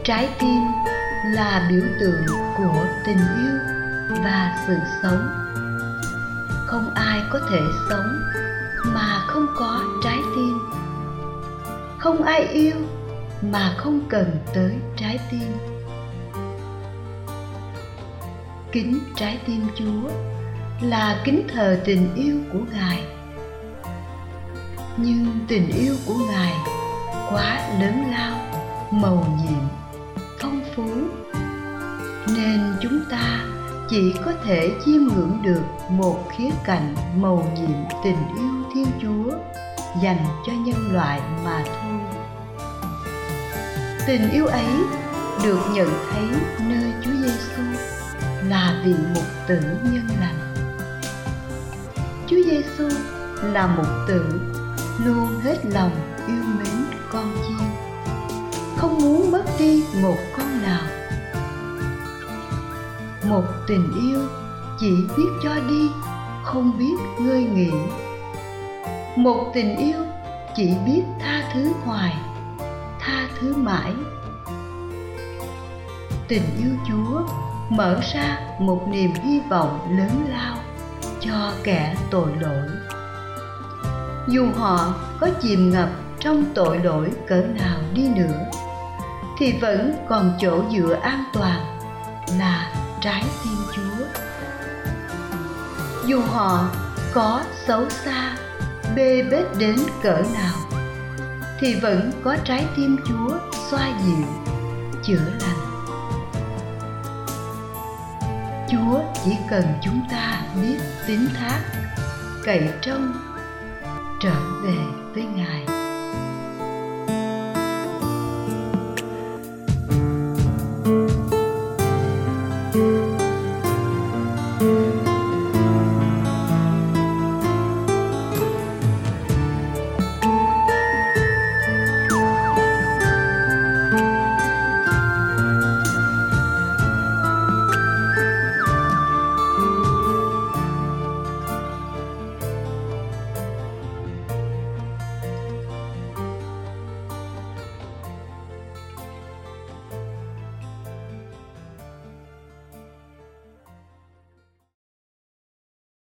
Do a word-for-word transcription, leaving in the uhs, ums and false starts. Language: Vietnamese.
Trái tim là biểu tượng của tình yêu và sự sống. Không ai có thể sống mà không có trái tim. Không ai yêu mà không cần tới trái tim. Kính trái tim Chúa là kính thờ tình yêu của Ngài. Nhưng tình yêu của Ngài quá lớn lao, mầu nhiệm, phong phú, nên chúng ta chỉ có thể chiêm ngưỡng được một khía cạnh mầu nhiệm tình yêu Thiên Chúa dành cho nhân loại mà thôi. Tình yêu ấy được nhận thấy nơi Chúa Giêsu là vị mục tử nhân lành. Chúa Giêsu là mục tử luôn hết lòng yêu mến con chiên, không muốn mất đi một con nào. Một tình yêu chỉ biết cho đi, không biết ngơi nghỉ. Một tình yêu chỉ biết tha thứ hoài, tha thứ mãi. Tình yêu Chúa mở ra một niềm hy vọng lớn lao cho kẻ tội lỗi. Dù họ có chìm ngập trong tội lỗi cỡ nào đi nữa, thì vẫn còn chỗ dựa an toàn là trái tim Chúa. Dù họ có xấu xa, bê bết đến cỡ nào, thì vẫn có trái tim Chúa xoa dịu, chữa lành. Chúa chỉ cần chúng ta biết tín thác, cậy trông, trở về với Ngài.